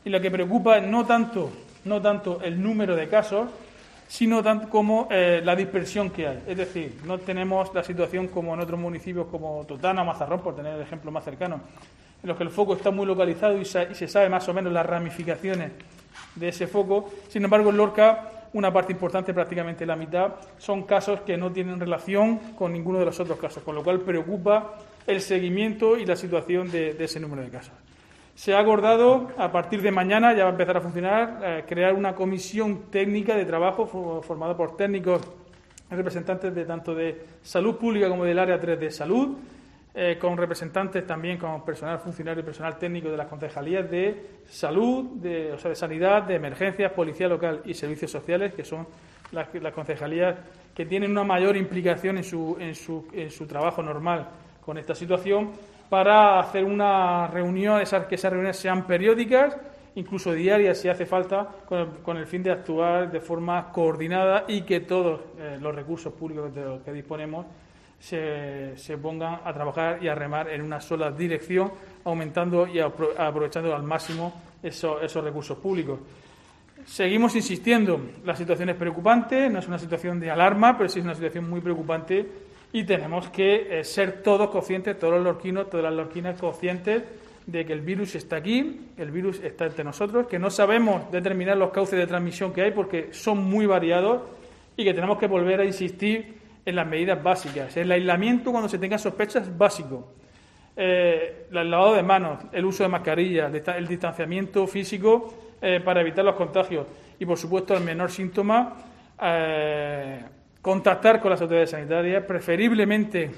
y lo que preocupa no tanto el número de casos, sino tanto como la dispersión que hay. Es decir, no tenemos la situación como en otros municipios como Totana o Mazarrón, por tener el ejemplo más cercano, en los que el foco está muy localizado y se sabe más o menos las ramificaciones de ese foco. Sin embargo, en Lorca, una parte importante, prácticamente la mitad, son casos que no tienen relación con ninguno de los otros casos, con lo cual preocupa el seguimiento y la situación de ese número de casos. Se ha acordado, a partir de mañana, ya va a empezar a funcionar, crear una comisión técnica de trabajo formada por técnicos representantes de tanto de salud pública como del área 3 de salud, con representantes también con personal funcionario y personal técnico de las concejalías de salud, de sanidad, de emergencias, policía local y servicios sociales, que son las concejalías que tienen una mayor implicación en su trabajo normal con esta situación, para hacer una reunión, que esas reuniones sean periódicas, incluso diarias si hace falta, con el fin de actuar de forma coordinada y que todos los recursos públicos de los que disponemos se pongan a trabajar y a remar en una sola dirección, aumentando y aprovechando al máximo esos recursos públicos. Seguimos insistiendo, la situación es preocupante, no es una situación de alarma, pero sí es una situación muy preocupante y tenemos que ser todos conscientes, todos los lorquinos, todas las lorquinas conscientes de que el virus está aquí, el virus está entre nosotros, que no sabemos determinar los cauces de transmisión que hay porque son muy variados y que tenemos que volver a insistir en las medidas básicas. El aislamiento cuando se tenga sospechas es básico. El lavado de manos, el uso de mascarillas, el distanciamiento físico para evitar los contagios y, por supuesto, al menor síntoma, contactar con las autoridades sanitarias, preferiblemente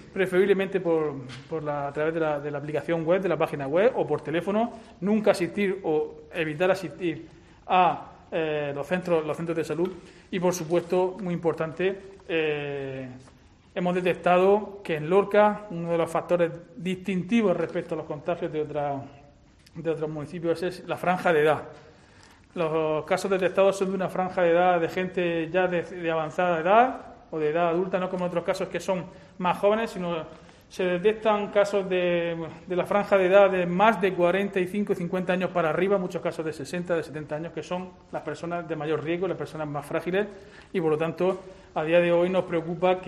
a través de la aplicación web, de la página web o por teléfono, nunca asistir o evitar asistir a los centros de salud y, por supuesto, muy importante, hemos detectado que en Lorca uno de los factores distintivos respecto a los contagios de otros municipios es la franja de edad. Los casos detectados son de una franja de edad de gente ya de avanzada edad o de edad adulta, no como otros casos que son más jóvenes, sino se detectan casos de la franja de edad de más de 45 y 50 años para arriba, muchos casos de 60, de 70 años, que son las personas de mayor riesgo, las personas más frágiles, y por lo tanto, a día de hoy nos preocupa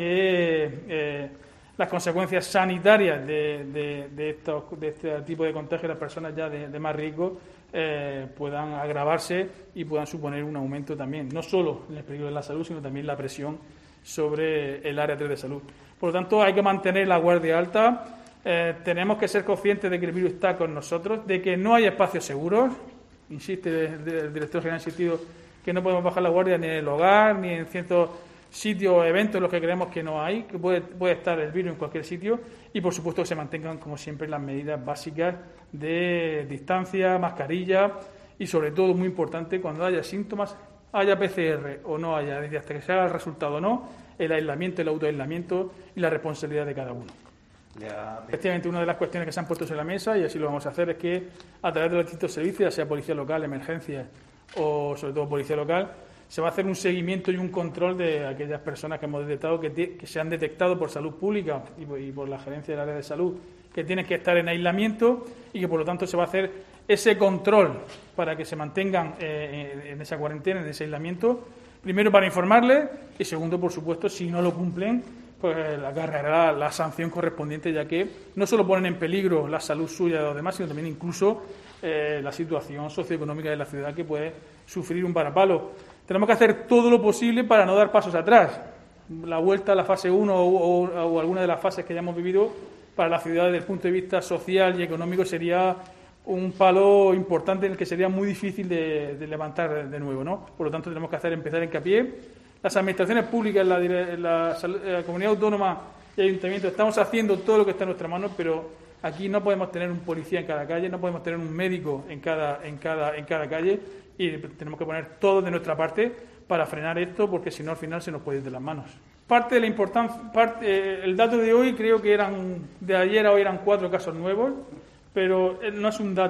que las consecuencias sanitarias de este tipo de contagio de las personas ya de más riesgo puedan agravarse y puedan suponer un aumento también, no solo en el peligro de la salud, sino también la presión sobre el área 3 de salud. Por lo tanto, hay que mantener la guardia alta, tenemos que ser conscientes de que el virus está con nosotros, de que no hay espacios seguros, insiste el director general, ha insistido que no podemos bajar la guardia ni en el hogar, ni en ciertos sitios o eventos en los que creemos que no hay, que puede estar el virus en cualquier sitio, y por supuesto que se mantengan, como siempre, las medidas básicas de distancia, mascarilla y, sobre todo, muy importante, cuando haya síntomas, haya PCR o no haya, desde hasta que se haga el resultado o no, el aislamiento, el autoaislamiento y la responsabilidad de cada uno. Efectivamente, una de las cuestiones que se han puesto sobre la mesa, y así lo vamos a hacer, es que a través de los distintos servicios, ya sea policía local, emergencias o sobre todo policía local, se va a hacer un seguimiento y un control de aquellas personas que hemos detectado, que se han detectado por salud pública y por la gerencia del área de salud, que tienen que estar en aislamiento y que por lo tanto se va a hacer ese control para que se mantengan en esa cuarentena, en ese aislamiento, primero para informarles y segundo, por supuesto, si no lo cumplen, pues agarrará la sanción correspondiente, ya que no solo ponen en peligro la salud suya de los demás, sino también incluso la situación socioeconómica de la ciudad, que puede sufrir un varapalo. Tenemos que hacer todo lo posible para no dar pasos atrás. La vuelta a la fase 1 o alguna de las fases que ya hemos vivido para la ciudad desde el punto de vista social y económico sería un palo importante en el que sería muy difícil de levantar de nuevo, ¿no? Por lo tanto, tenemos que empezar hincapié. Las administraciones públicas, la comunidad autónoma y ayuntamiento estamos haciendo todo lo que está en nuestra mano, pero aquí no podemos tener un policía en cada calle, no podemos tener un médico en cada calle, y tenemos que poner todo de nuestra parte para frenar esto, porque si no al final se nos puede ir de las manos. Parte de la importancia, el dato de hoy creo que de ayer a hoy eran 4 casos nuevos, pero no es un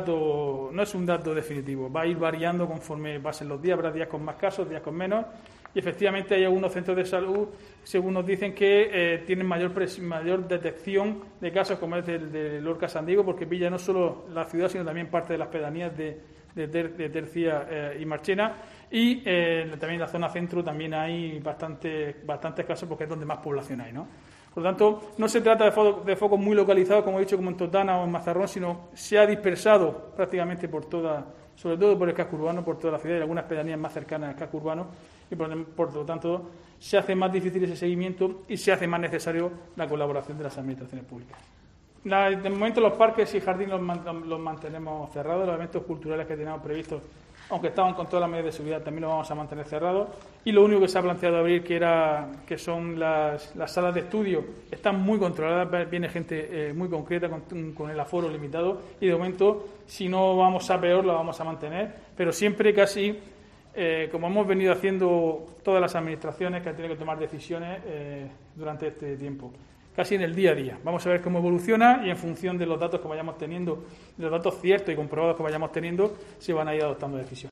dato definitivo. Va a ir variando conforme pasen los días, habrá días con más casos, días con menos, y efectivamente hay algunos centros de salud, según nos dicen, que tienen mayor detección de casos como es de Lorca San Diego, porque pilla no solo la ciudad, sino también parte de las pedanías de de Tercia y Marchena, y también en la zona centro también hay bastantes casos porque es donde más población hay, ¿no? Por lo tanto, no se trata de focos muy localizados, como he dicho, como en Totana o en Mazarrón, sino se ha dispersado prácticamente por toda, sobre todo por el casco urbano, por toda la ciudad y algunas pedanías más cercanas al casco urbano, y por lo tanto se hace más difícil ese seguimiento y se hace más necesario la colaboración de las administraciones públicas. De momento los parques y jardines los mantenemos cerrados, los eventos culturales que teníamos previstos, aunque estaban con todas las medidas de seguridad, también los vamos a mantener cerrados, y lo único que se ha planteado abrir, que son las salas de estudio, están muy controladas, viene gente muy concreta con el aforo limitado, y de momento, si no vamos a peor, lo vamos a mantener, pero siempre casi, como hemos venido haciendo todas las administraciones que han tenido que tomar decisiones durante este tiempo, casi en el día a día. Vamos a ver cómo evoluciona y en función de los datos que vayamos teniendo, de los datos ciertos y comprobados que vayamos teniendo, se van a ir adoptando decisiones.